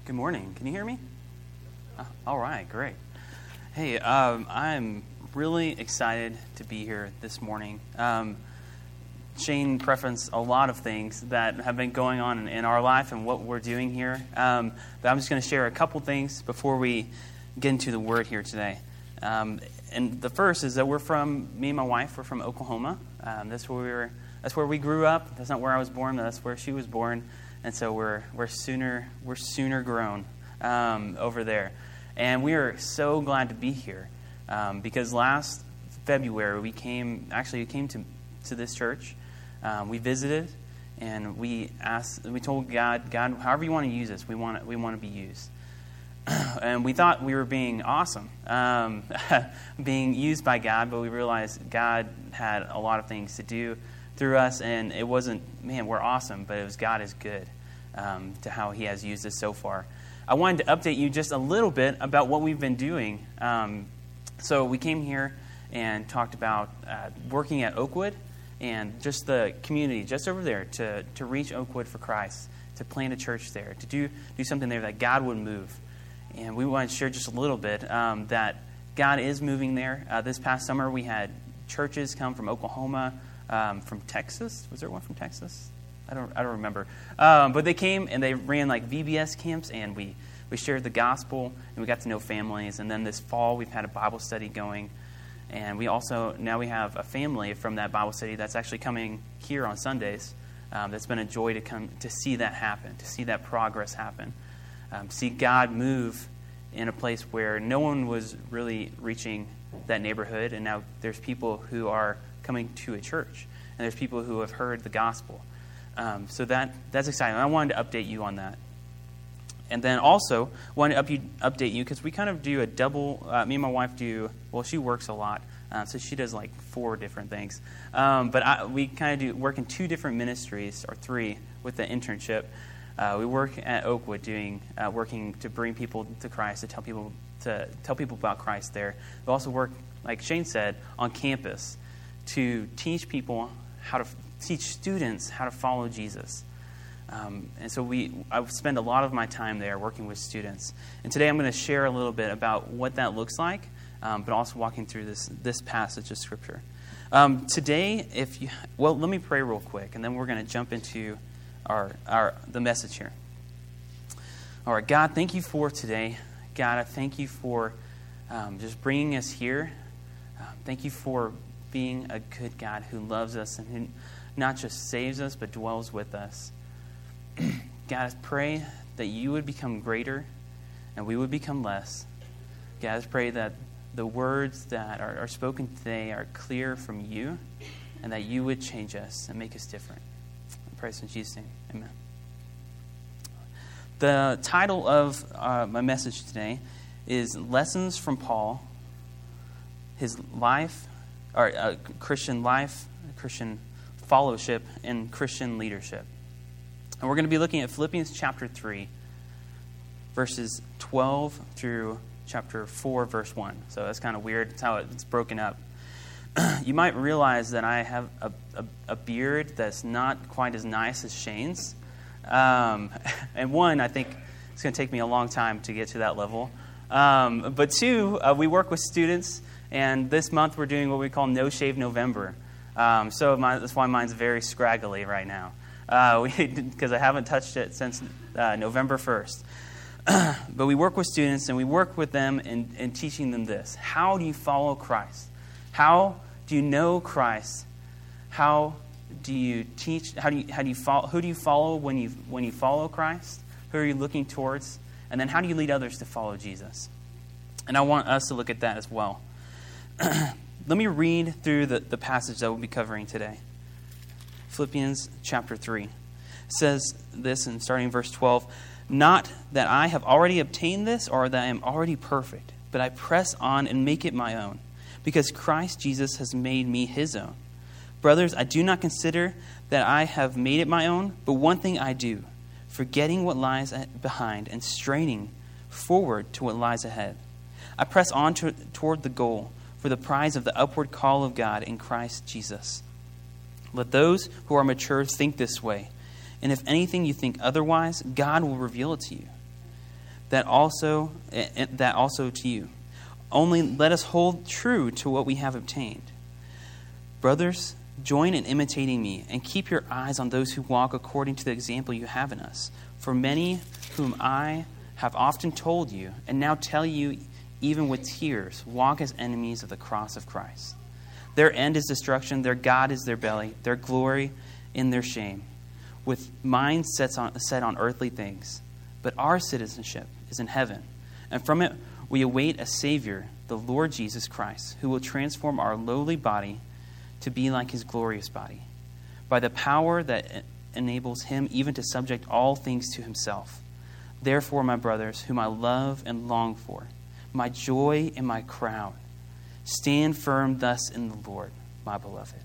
Good morning. Can you hear me? All right, great. Hey, I'm really excited to be here this morning. Shane preferenced a lot of things that have been going on in our life and what we're doing here. But I'm just going to share a couple things before we get into the Word here today. And the first is that me and my wife, we're from Oklahoma. That's where we grew up. That's not where I was born, but that's where she was born. And so we're sooner grown over there. And we are so glad to be here because last February we came to this church. We visited and we told God, however you want to use us, we want to be used. And we thought we were being awesome, being used by God, but we realized God had a lot of things to do through us, and it wasn't, man, we're awesome, but it was God is good to how He has used us so far. I wanted to update you just a little bit about what we've been doing. So we came here and talked about working at Oakwood and just the community just over there to reach Oakwood for Christ, to plant a church there, to do something there that God would move. And we want to share just a little bit that God is moving there. This past summer we had churches come from Oklahoma, from Texas. Was there one from Texas? I don't remember. But they came and they ran like VBS camps, and we shared the gospel and we got to know families. And then this fall we've had a Bible study going, and we have a family from that Bible study that's actually coming here on Sundays. That's been a joy to come to see that happen, to see that progress happen, see God move in a place where no one was really reaching that neighborhood, and now there's people who are coming to a church, and there's people who have heard the gospel. So that's exciting. I wanted to update you on that. And then also wanted to update you because we kind of do a double, me and my wife she works a lot, so she does like 4 different things. But we kind of work in 2 different ministries, or 3, with the internship. We work at Oakwood working to bring people to Christ, to tell people about Christ there. We also work, like Shane said, on campus to teach students how to follow Jesus. And so I spend a lot of my time there working with students. And today I'm going to share a little bit about what that looks like, but also walking through this passage of Scripture. Today, let me pray real quick, and then we're going to jump into the message here. All right, God, thank you for today. God, I thank you for just bringing us here. Thank you for being a good God who loves us and who not just saves us, but dwells with us. God, I pray that you would become greater and we would become less. God, I pray that the words that are spoken today are clear from you and that you would change us and make us different. I pray this in Jesus' name. Amen. The title of my message today is Lessons from Paul, His Life, or Christian Life, Christian Fellowship, and Christian Leadership. And we're going to be looking at Philippians chapter 3, verses 12 through chapter 4, verse 1. So that's kind of weird. That's how it's broken up. You might realize that I have a beard that's not quite as nice as Shane's. And one, I think it's going to take me a long time to get to that level. But 2, we work with students, and this month we're doing what we call No Shave November. So that's why mine's very scraggly right now, because I haven't touched it since November 1st. But we work with students, and we work with them in teaching them this. How do you follow Christ? How do you know Christ? How do you teach? How do you follow? Who do you follow when you follow Christ? Who are you looking towards? And then how do you lead others to follow Jesus? And I want us to look at that as well. Let me read through the passage that we'll be covering today. Philippians chapter 3. It says this, and starting in verse 12, "Not that I have already obtained this or that I am already perfect, but I press on and make it my own, because Christ Jesus has made me his own. Brothers, I do not consider that I have made it my own, but one thing I do, forgetting what lies behind and straining forward to what lies ahead. I press on toward the goal, for the prize of the upward call of God in Christ Jesus. Let those who are mature think this way, and if anything you think otherwise, God will reveal it to you. that also to you. Only let us hold true to what we have obtained. Brothers, join in imitating me, and keep your eyes on those who walk according to the example you have in us. For many whom I have often told you, and now tell you even with tears, walk as enemies of the cross of Christ. Their end is destruction, their God is their belly, their glory in their shame, with minds set on earthly things. But our citizenship is in heaven, and from it we await a Savior, the Lord Jesus Christ, who will transform our lowly body to be like his glorious body, by the power that enables him even to subject all things to himself. Therefore, my brothers, whom I love and long for, my joy and my crown, stand firm thus in the Lord, my beloved.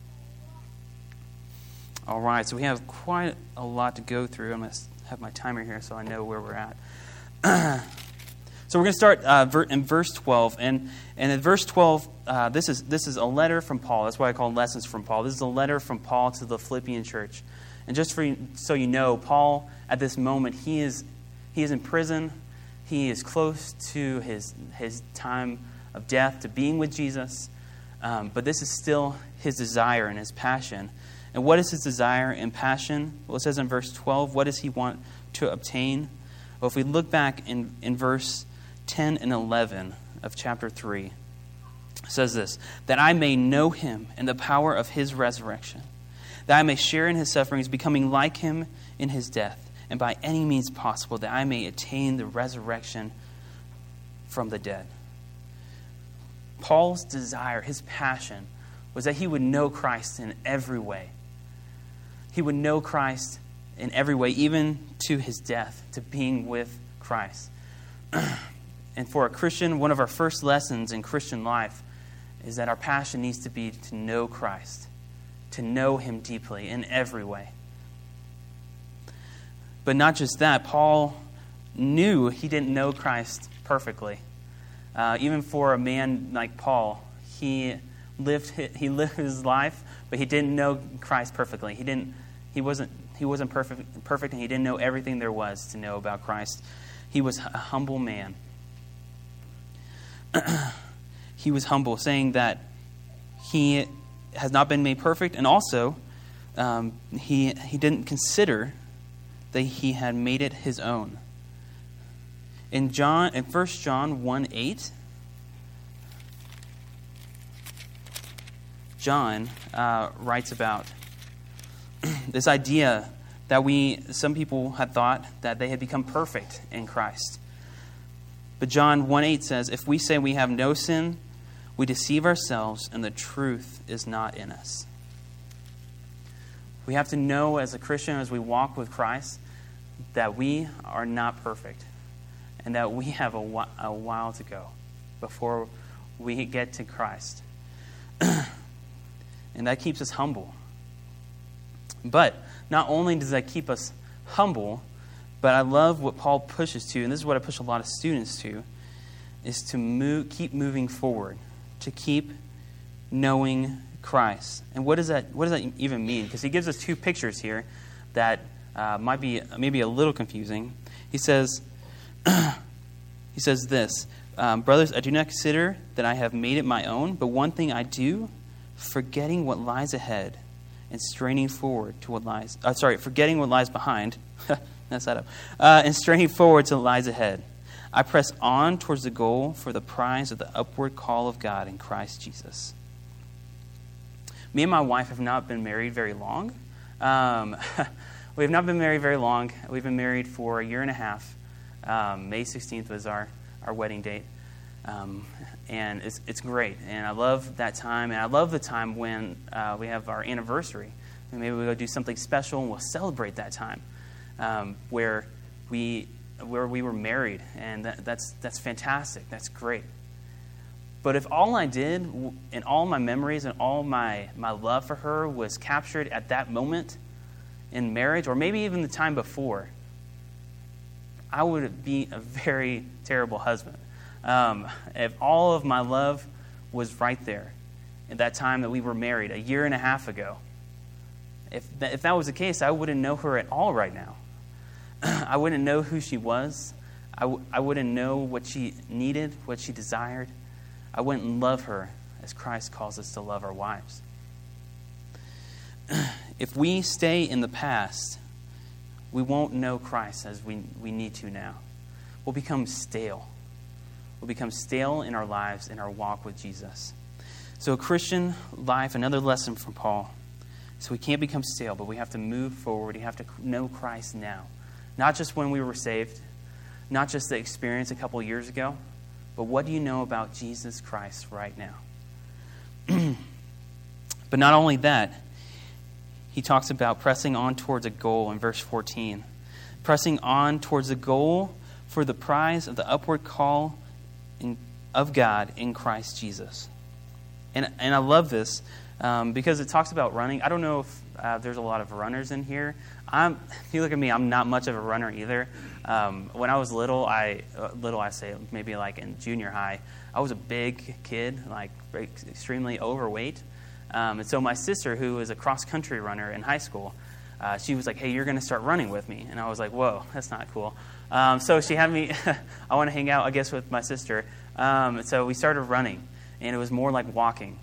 All right, so we have quite a lot to go through. I'm going to have my timer here so I know where we're at. So we're going to start in verse 12. And in verse 12, this is a letter from Paul. That's why I call it Lessons from Paul. This is a letter from Paul to the Philippian church. And just so you know, Paul, at this moment, he is in prison. He is close to his time of death, to being with Jesus. But this is still his desire and his passion. And what is his desire and passion? Well, it says in verse 12, what does he want to obtain? Well, if we look back in verse 10 and 11 of chapter 3, it says this, that I may know him and the power of his resurrection, that I may share in his sufferings, becoming like him in his death, and by any means possible, that I may attain the resurrection from the dead. Paul's desire, his passion, was that he would know Christ in every way. He would know Christ in every way, even to his death, to being with Christ. And for a Christian, one of our first lessons in Christian life is that our passion needs to be to know Christ, to know him deeply in every way. But not just that, Paul knew he didn't know Christ perfectly. Even for a man like Paul, he lived his life, but he didn't know Christ perfectly. He wasn't perfect, and he didn't know everything there was to know about Christ. He was a humble man. He was humble, saying that he has not been made perfect, and also he didn't consider that he had made it his own. In 1 John 1:8, John writes about this idea that some people had thought that they had become perfect in Christ. But John 1:8 says, if we say we have no sin, we deceive ourselves and the truth is not in us. We have to know as a Christian, as we walk with Christ, that we are not perfect and that we have a while to go before we get to Christ. And that keeps us humble. But not only does that keep us humble, but I love what Paul pushes to, and this is what I push a lot of students to, is to keep moving forward, to keep knowing Christ. And what does that even mean? Because he gives us two pictures here that might be maybe a little confusing. He says this, brothers, I do not consider that I have made it my own, but one thing I do, forgetting what lies ahead and straining forward to what lies... forgetting what lies behind. Mess that up. And straining forward to what lies ahead. I press on towards the goal for the prize of the upward call of God in Christ Jesus. Me and my wife have not been married very long. We have not been married very long. We've been married for a year and a half. May 16th was our wedding date. And it's great. And I love that time. And I love the time when we have our anniversary. And maybe we'll go do something special and we'll celebrate that time where we were married. And that's fantastic. That's great. But if all I did and all my memories and all my love for her was captured at that moment in marriage, or maybe even the time before, I would be a very terrible husband. If all of my love was right there at that time that we were married a year and a half ago, if that was the case, I wouldn't know her at all right now. I wouldn't know who she was. I wouldn't know what she needed, what she desired. I wouldn't love her as Christ calls us to love our wives. If we stay in the past, we won't know Christ as we need to now. We'll become stale. We'll become stale in our lives, in our walk with Jesus. So a Christian life, another lesson from Paul. So we can't become stale, but we have to move forward. We have to know Christ now. Not just when we were saved, not just the experience a couple years ago, but what do you know about Jesus Christ right now? But not only that, he talks about pressing on towards a goal in verse 14. Pressing on towards a goal for the prize of the upward call of God in Christ Jesus. And I love this because it talks about running. I don't know if there's a lot of runners in here. If you look at me, I'm not much of a runner either. When I was little, I say maybe like in junior high, I was a big kid, like extremely overweight. And so my sister, who was a cross-country runner in high school, she was like, hey, you're going to start running with me. And I was like, whoa, that's not cool. So she had me, I want to hang out, I guess, with my sister. So we started running, and it was more like walking.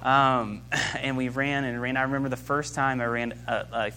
And we ran and ran. I remember the first time I ran a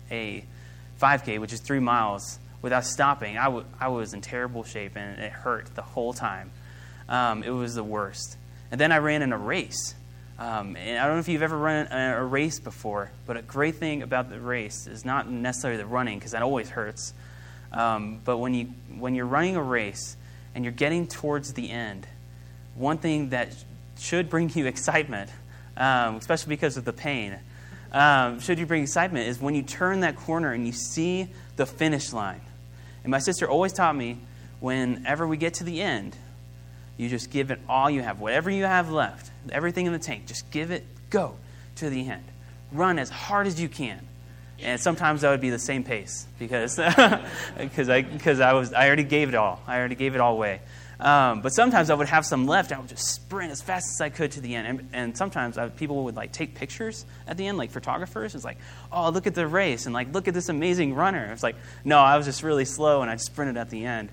5K, which is 3 miles, without stopping. I was in terrible shape, and it hurt the whole time. It was the worst. And then I ran in a race. And I don't know if you've ever run a race before, but a great thing about the race is not necessarily the running, because that always hurts. But when you're running a race and you're getting towards the end, one thing that should bring you excitement, especially because of the pain, should you bring excitement, is when you turn that corner and you see the finish line. And my sister always taught me, whenever we get to the end, you just give it all you have. Whatever you have left, everything in the tank, just give it, go to the end. Run as hard as you can. And sometimes that would be the same pace because I already gave it all. I already gave it all away. But sometimes I would have some left. I would just sprint as fast as I could to the end. And sometimes people would like take pictures at the end, like photographers. It's like, oh, look at the race, and like, look at this amazing runner. It's like, no, I was just really slow, and I sprinted at the end.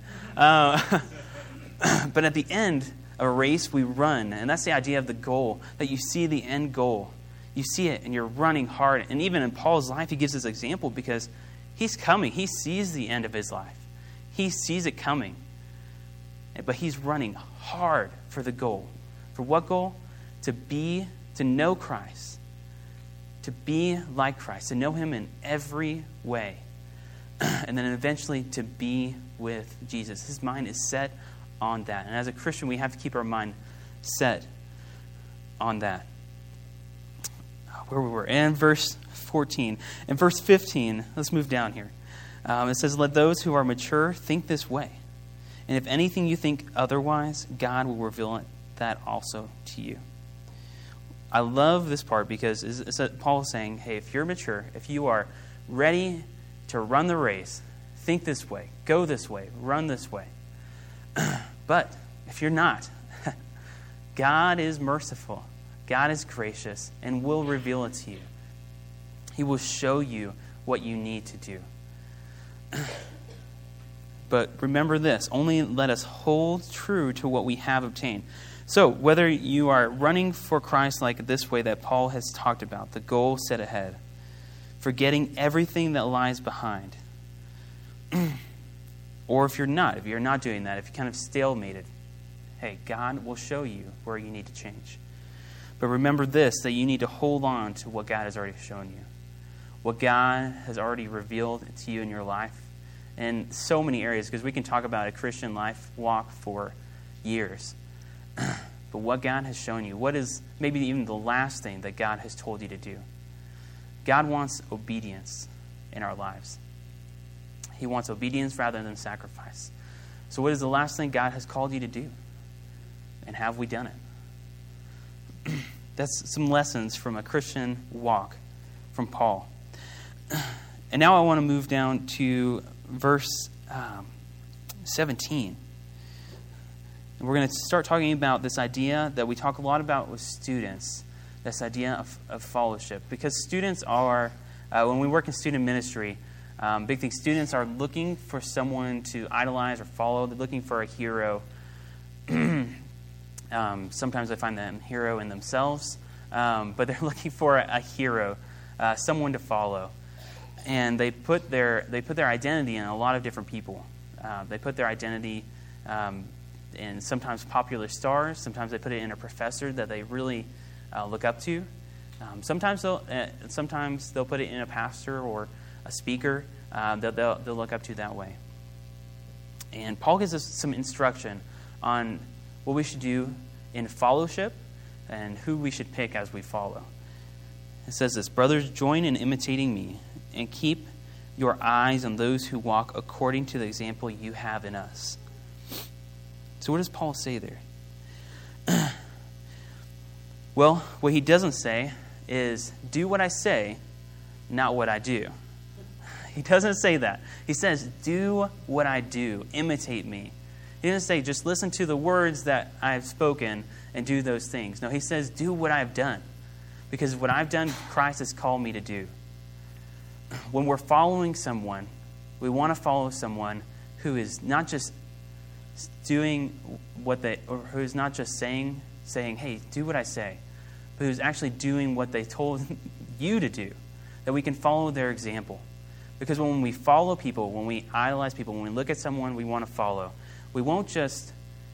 But at the end of a race, we run. And that's the idea of the goal, that you see the end goal. You see it, and you're running hard. And even in Paul's life, he gives this example because he's coming. He sees the end of his life. He sees it coming. But he's running hard for the goal. For what goal? To know Christ. To be like Christ. To know him in every way. And then eventually to be with Jesus. His mind is set on that. And as a Christian, we have to keep our mind set on that. Where we were. And verse 14. In verse 15, let's move down here. It says, let those who are mature think this way. And if anything you think otherwise, God will reveal that also to you. I love this part because Paul is saying, hey, if you're mature, if you are ready to run the race, think this way, go this way, run this way. But if you're not, God is merciful. God is gracious and will reveal it to you. He will show you what you need to do. But remember this, only let us hold true to what we have obtained. So whether you are running for Christ like this way that Paul has talked about, the goal set ahead, forgetting everything that lies behind, or if you're not doing that, if you're kind of stalemated, hey, God will show you where you need to change. But remember this, that you need to hold on to what God has already shown you. What God has already revealed to you in your life in so many areas, because we can talk about a Christian life walk for years. But what God has shown you, what is maybe even the last thing that God has told you to do? God wants obedience in our lives. He wants obedience rather than sacrifice. So what is the last thing God has called you to do? And have we done it? That's some lessons from a Christian walk from Paul. And now I want to move down to verse 17. And we're going to start talking about this idea that we talk a lot about with students, this idea of fellowship. Because students are, when we work in student ministry, Big Think students are looking for someone to idolize or follow. They're looking for a hero. Sometimes they find them hero in themselves, but they're looking for a hero, someone to follow. And they put their identity in a lot of different people. They put their identity in sometimes popular stars. Sometimes they put it in a professor that they really look up to. Sometimes they'll put it in a pastor or a speaker that they'll look up to that way. And Paul gives us some instruction on what we should do in fellowship and who we should pick as we follow. It says this, "Brothers, join in imitating me and keep your eyes on those who walk according to the example you have in us." So what does Paul say there? Well, what he doesn't say is, do what I say, not what I do. He doesn't say that. He says, do what I do. Imitate me. He doesn't say, just listen to the words that I've spoken and do those things. No, he says, do what I've done. Because what I've done, Christ has called me to do. When we're following someone, we want to follow someone who is not just doing or who's not just saying, hey, do what I say, but who's actually doing what they told you to do, that we can follow their example. Because when we follow people, when we idolize people, when we look at someone we want to follow, we won't just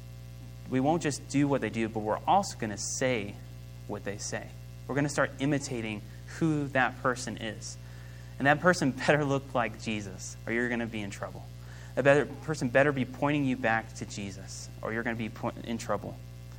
do what they do, but we're also going to say what they say. We're going to start imitating who that person is. And that person better look like Jesus, or you're going to be in trouble. Person better be pointing you back to Jesus, or you're going to be in trouble.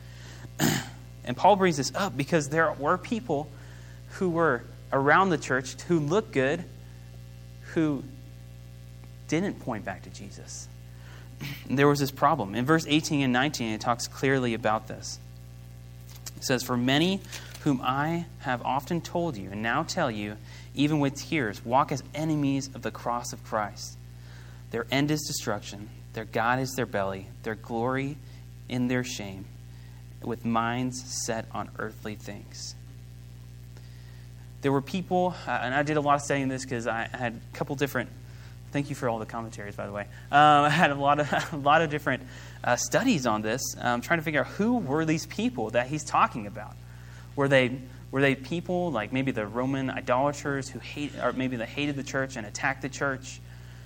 And Paul brings this up because there were people who were around the church who looked good, who didn't point back to Jesus. And there was this problem. In verse 18 and 19, it talks clearly about this. It says, "For many whom I have often told you, and now tell you, even with tears, walk as enemies of the cross of Christ. Their end is destruction. Their God is their belly. Their glory in their shame, with minds set on earthly things." There were people, and I did a lot of studying this because I had a couple different. Thank you for all the commentaries, by the way. I had a lot of different studies on this, trying to figure out who were these people that he's talking about. Were they people like maybe the Roman idolaters who hated the church and attacked the church?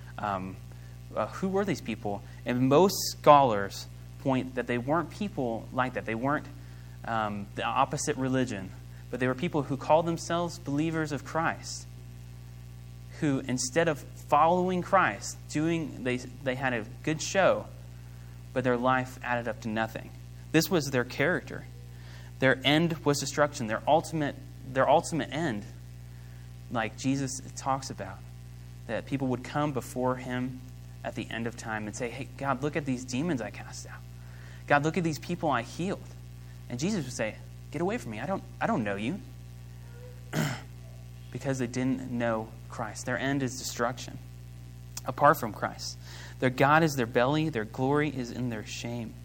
Who were these people? And most scholars point that they weren't people like that. They weren't the opposite religion, but they were people who called themselves believers of Christ, who instead of following Christ, they had a good show, but their life added up to nothing. This was their character. Their end was destruction. Their ultimate end, like Jesus talks about, that people would come before him at the end of time and say, "Hey, God, look at these demons I cast out. God, look at these people I healed." And Jesus would say, "Get away from me. I don't know you." Because they didn't know Christ. Their end is destruction apart from Christ. Their God is their belly. Their glory is in their shame.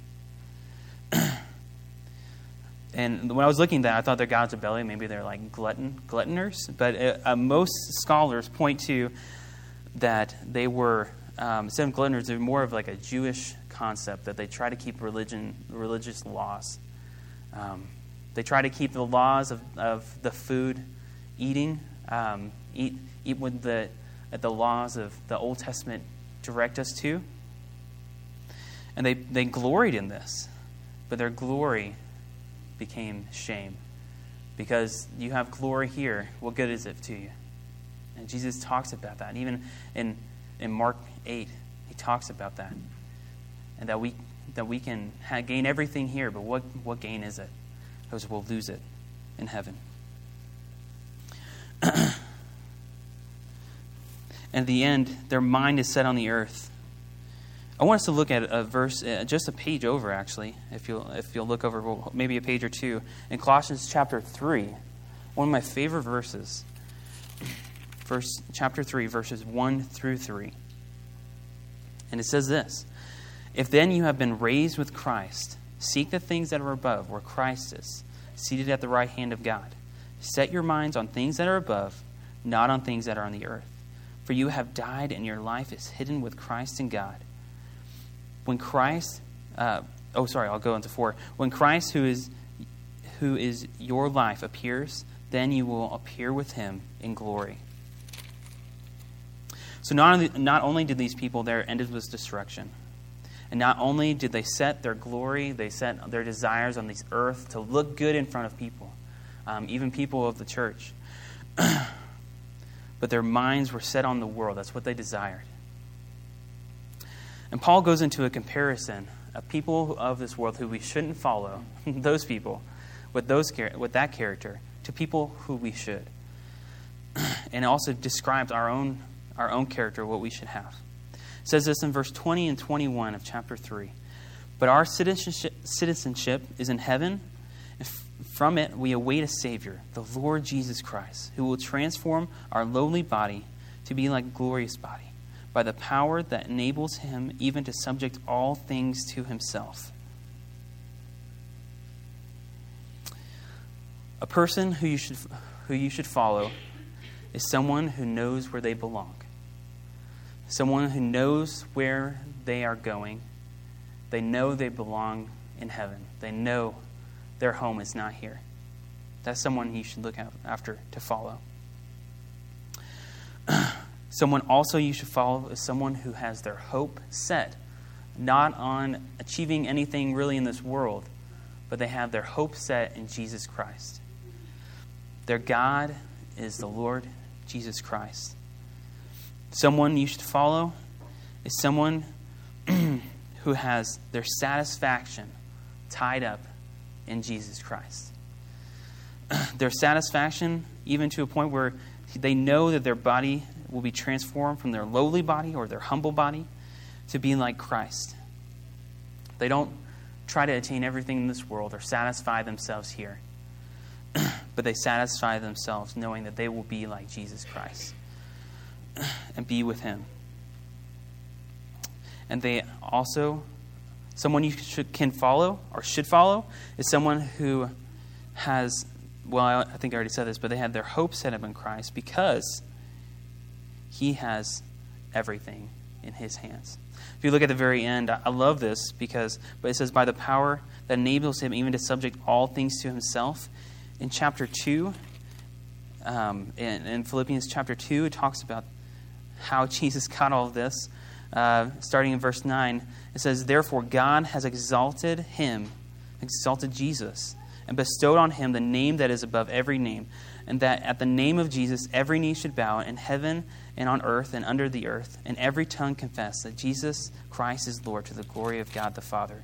And when I was looking at that, I thought their God's a belly. Maybe they're like gluttoners. But most scholars point to that they were, instead of gluttoners, they're more of like a Jewish concept, that they try to keep religious laws. They try to keep the laws of the food eating, eat with the laws of the Old Testament direct us to. And they gloried in this, but their glory became shame. Because you have glory here, what good is it to you? And Jesus talks about that. Even in Mark 8, he talks about that. And that we can gain everything here, but what gain is it? Because we'll lose it in heaven. And at the end, their mind is set on the earth. I want us to look at a verse, just a page over, actually, if you'll look over maybe a page or two, in Colossians chapter 3, one of my favorite verses, chapter 3, verses 1 through 3. And it says this: "If then you have been raised with Christ, seek the things that are above, where Christ is, seated at the right hand of God. Set your minds on things that are above, not on things that are on the earth. For you have died, and your life is hidden with Christ in God. When Christ, I'll go into 4. When Christ, who is your life, appears, then you will appear with him in glory. So not only did these people there ended with destruction, and not only did they set their glory, they set their desires on this earth to look good in front of people, even people of the church, but their minds were set on the world. That's what they desired. And Paul goes into a comparison of people of this world who we shouldn't follow, those people, with that character, to people who we should. And also describes our own character, what we should have. It says this in verse 20 and 21 of chapter 3. But our citizenship is in heaven, and from it we await a Savior, the Lord Jesus Christ, who will transform our lowly body to be like a glorious body, by the power that enables him even to subject all things to himself. A person who you should follow is someone who knows where they belong. Someone who knows where they are going. They know they belong in heaven. They know their home is not here. That's someone you should look after to follow. Someone also you should follow is someone who has their hope set, not on achieving anything really in this world, but they have their hope set in Jesus Christ. Their God is the Lord Jesus Christ. Someone you should follow is someone who has their satisfaction tied up in Jesus Christ. Their satisfaction, even to a point where they know that their body will be transformed from their lowly body or their humble body to be like Christ. They don't try to attain everything in this world or satisfy themselves here, but they satisfy themselves knowing that they will be like Jesus Christ and be with him. And they also, someone you can follow or should follow is someone who has, well, I think I already said this, but they have their hope set up in Christ because he has everything in his hands. If you look at the very end, I love this but it says, by the power that enables him even to subject all things to himself. In chapter 2, in Philippians chapter 2, it talks about how Jesus got all of this. Starting in verse 9, it says, therefore God has exalted Jesus, and bestowed on him the name that is above every name, and that at the name of Jesus every knee should bow in heaven and on earth and under the earth, and every tongue confess that Jesus Christ is Lord, to the glory of God the Father.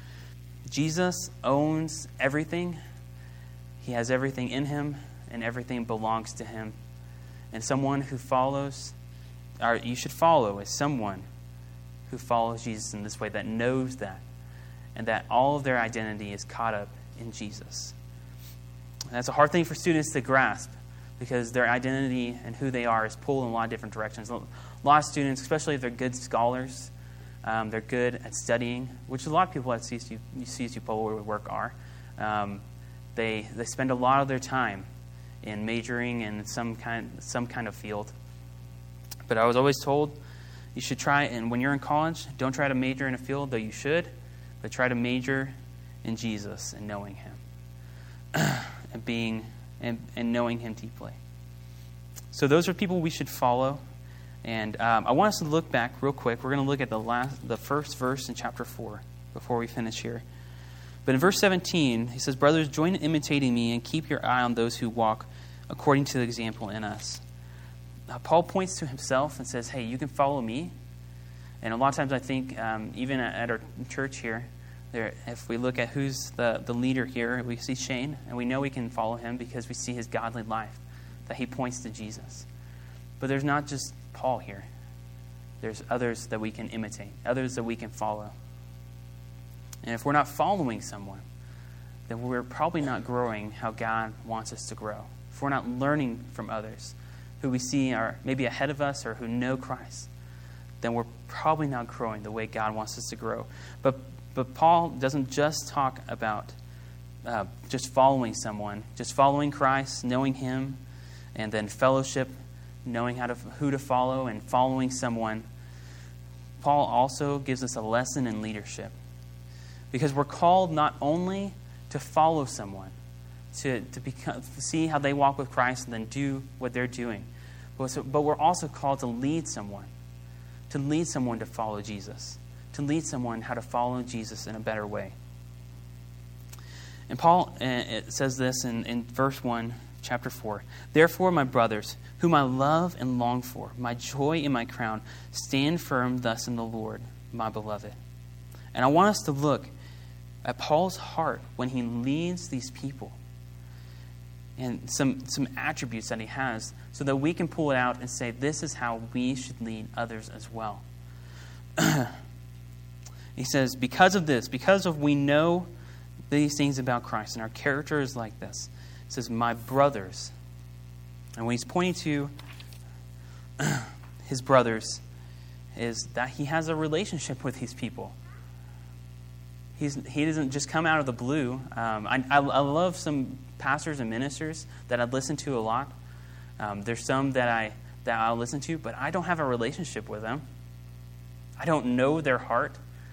Jesus owns everything. He has everything in him, and everything belongs to him. And someone who follows, or you should follow, is someone who follows Jesus in this way, that knows that, and that all of their identity is caught up in Jesus. And that's a hard thing for students to grasp, because their identity and who they are is pulled in a lot of different directions. A lot of students, especially if they're good scholars, they're good at studying, which a lot of people at CSU Public Work are. They spend a lot of their time in majoring in some kind of field. But I was always told you should try, and when you're in college, don't try to major in a field, though you should, but try to major in Jesus and knowing him and knowing him deeply. So those are people we should follow. And I want us to look back real quick. We're going to look at the first verse in chapter 4 before we finish here. But in verse 17, he says, brothers, join in imitating me and keep your eye on those who walk according to the example in us. Paul points to himself and says, hey, you can follow me. And a lot of times I think, even at our church here, if we look at who's the leader here, we see Shane, and we know we can follow him because we see his godly life, that he points to Jesus. But there's not just Paul here. There's others that we can imitate, others that we can follow. And if we're not following someone, then we're probably not growing how God wants us to grow. If we're not learning from others who we see are maybe ahead of us or who know Christ, then we're probably not growing the way God wants us to grow. But Paul doesn't just talk about just following someone, just following Christ, knowing him, and then fellowship knowing who to follow and following someone, Paul also gives us a lesson in leadership. Because we're called not only to follow someone, to see how they walk with Christ and then do what they're doing, but we're also called to lead someone to follow Jesus, to lead someone how to follow Jesus in a better way. And Paul it says this in verse 1, chapter 4. Therefore, my brothers, whom I love and long for, my joy and my crown, stand firm thus in the Lord, my beloved. And I want us to look at Paul's heart when he leads these people and some attributes that he has so that we can pull it out and say, this is how we should lead others as well. He says, because of this, because of we know these things about Christ and our character is like this. It says, my brothers. And when he's pointing to his brothers, is that he has a relationship with these people. He doesn't just come out of the blue. I love some pastors and ministers that I listen to a lot. There's some that I'll listen to, but I don't have a relationship with them. I don't know their heart.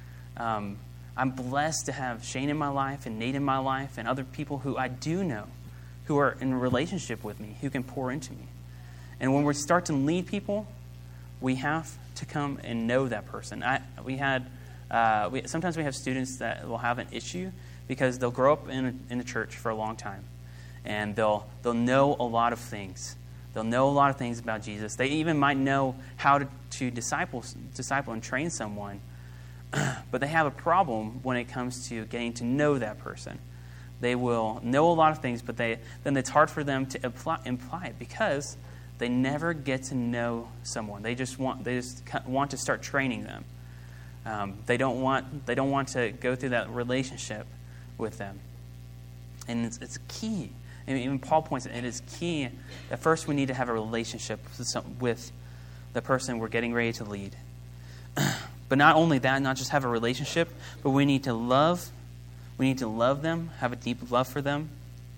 I'm blessed to have Shane in my life and Nate in my life and other people who I do know, who are in a relationship with me, who can pour into me. And when we start to lead people, we have to come and know that person. Sometimes we have students that will have an issue because they'll grow up in a church for a long time, and they'll know a lot of things. They'll know a lot of things about Jesus. They even might know how to disciple and train someone, but they have a problem when it comes to getting to know that person. They will know a lot of things, but then it's hard for them to imply it because they never get to know someone. They just want to start training them. They don't want to go through that relationship with them, and it's key. And even Paul points out it is key that first we need to have a relationship with the person we're getting ready to lead. But not only that, not just have a relationship, but we need to love. We need to love them, have a deep love for them.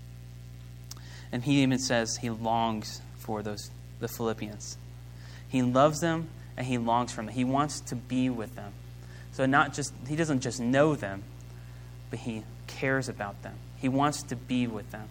And he even says he longs for the Philippians. He loves them and he longs for them. He wants to be with them. So he doesn't just know them, but he cares about them. He wants to be with them.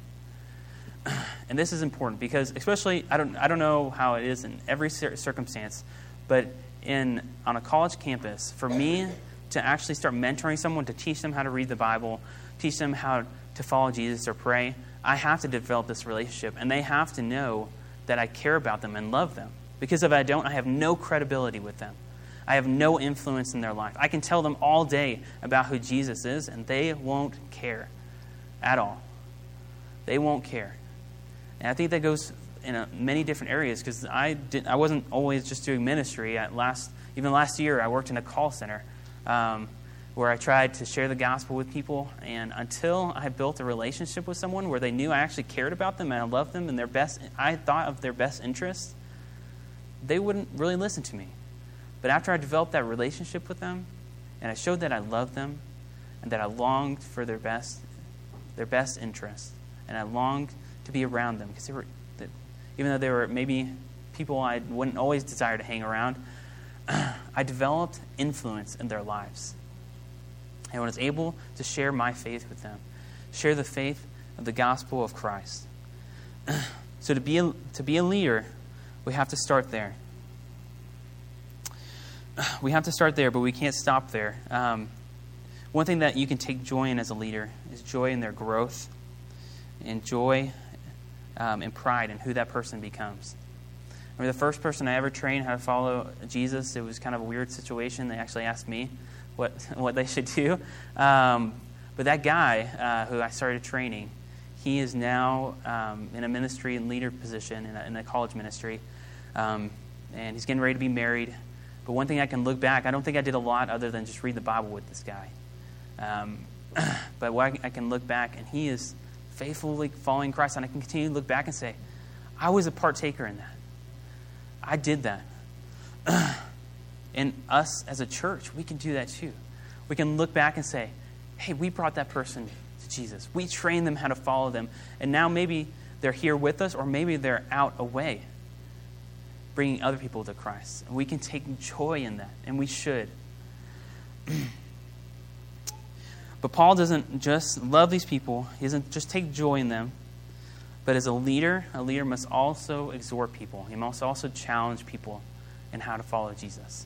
And this is important because, especially, I don't know how it is in every circumstance, but on a college campus, for me to actually start mentoring someone, to teach them how to read the Bible, teach them how to follow Jesus or pray, I have to develop this relationship, and they have to know that I care about them and love them. Because if I don't, I have no credibility with them. I have no influence in their life. I can tell them all day about who Jesus is, and they won't care at all. They won't care. And I think that goes in many different areas because I wasn't always just doing ministry. Even last year, I worked in a call center where I tried to share the gospel with people. And until I built a relationship with someone where they knew I actually cared about them and I loved them and I thought of their best interests, they wouldn't really listen to me. But after I developed that relationship with them, and I showed that I loved them, and that I longed for their best interests, and I longed to be around them, because even though they were maybe people I wouldn't always desire to hang around, I developed influence in their lives. And I was able to share my faith with them, share the faith of the gospel of Christ. So to be a leader, we have to start there. We have to start there, but we can't stop there. One thing that you can take joy in as a leader is joy in their growth and joy and pride in who that person becomes. I mean, the first person I ever trained how to follow Jesus, it was kind of a weird situation. They actually asked me what they should do. But that guy who I started training, he is now in a ministry and leader position in a college ministry. And he's getting ready to be married. But one thing I can look back, I don't think I did a lot other than just read the Bible with this guy. But I can look back, and he is faithfully following Christ, and I can continue to look back and say, I was a partaker in that. I did that. And us as a church, we can do that too. We can look back and say, hey, we brought that person to Jesus. We trained them how to follow them. And now maybe they're here with us, or maybe they're out away. bringing other people to Christ. And we can take joy in that, and we should. But Paul doesn't just love these people. He doesn't just take joy in them. But as a leader must also exhort people. He must also challenge people in how to follow Jesus.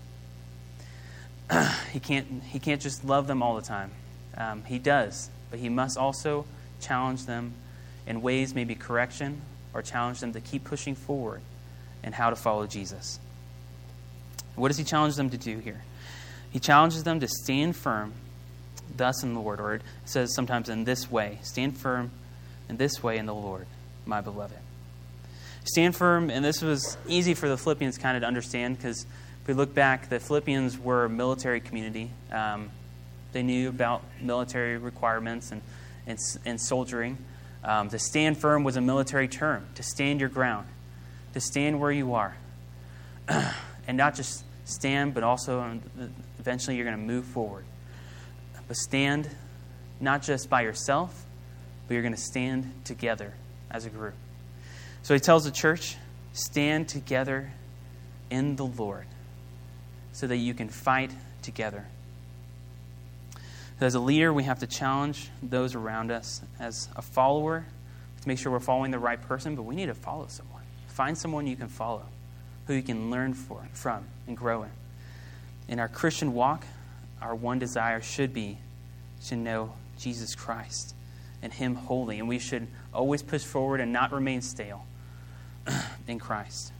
He can't just love them all the time. He does, but he must also challenge them in ways, maybe correction, or challenge them to keep pushing forward in how to follow Jesus. What does he challenge them to do here? He challenges them to stand firm, thus in the Lord. Or it says sometimes in this way. Stand firm in this way in the Lord, my beloved. Stand firm, and this was easy for the Philippians kind of to understand, because if we look back, the Philippians were a military community. They knew about military requirements and soldiering. To stand firm was a military term, to stand your ground, to stand where you are. And not just stand, but also eventually you're going to move forward. But stand not just by yourself, but you're going to stand together as a group. So he tells the church, stand together in the Lord so that you can fight together. So as a leader, we have to challenge those around us. As a follower, to make sure we're following the right person, but we need to follow someone. Find someone you can follow, who you can learn from and grow in. In our Christian walk, our one desire should be to know Jesus Christ and Him wholly. And we should always push forward and not remain stale in Christ.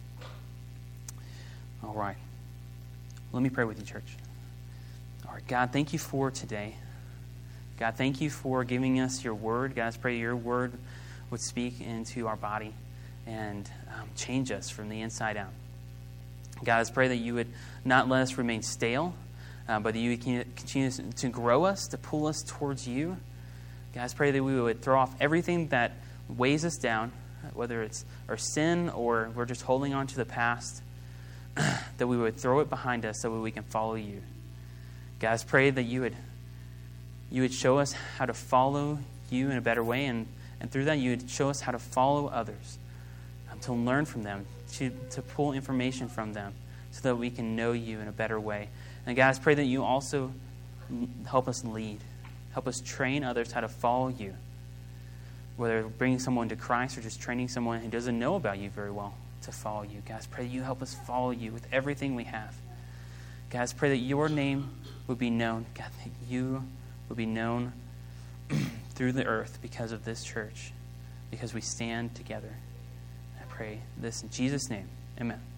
All right. Let me pray with you, church. All right, God, thank you for today. God, thank you for giving us your word. God, I pray your word would speak into our body and change us from the inside out. God, I pray that you would not let us remain stale, but that you would continue to grow us, to pull us towards you. God, I pray that we would throw off everything that weighs us down, whether it's our sin or we're just holding on to the past, that we would throw it behind us so that we can follow you. God, I pray that you would show us how to follow you in a better way, and through that you would show us how to follow others, to learn from them, to pull information from them so that we can know you in a better way. And God, I pray that you also help us lead, help us train others how to follow you, whether bringing someone to Christ or just training someone who doesn't know about you very well to follow you. God, I pray that you help us follow you with everything we have. God, I pray that your name would be known. God, that you would be known through the earth because of this church, because we stand together. I pray this in Jesus' name. Amen.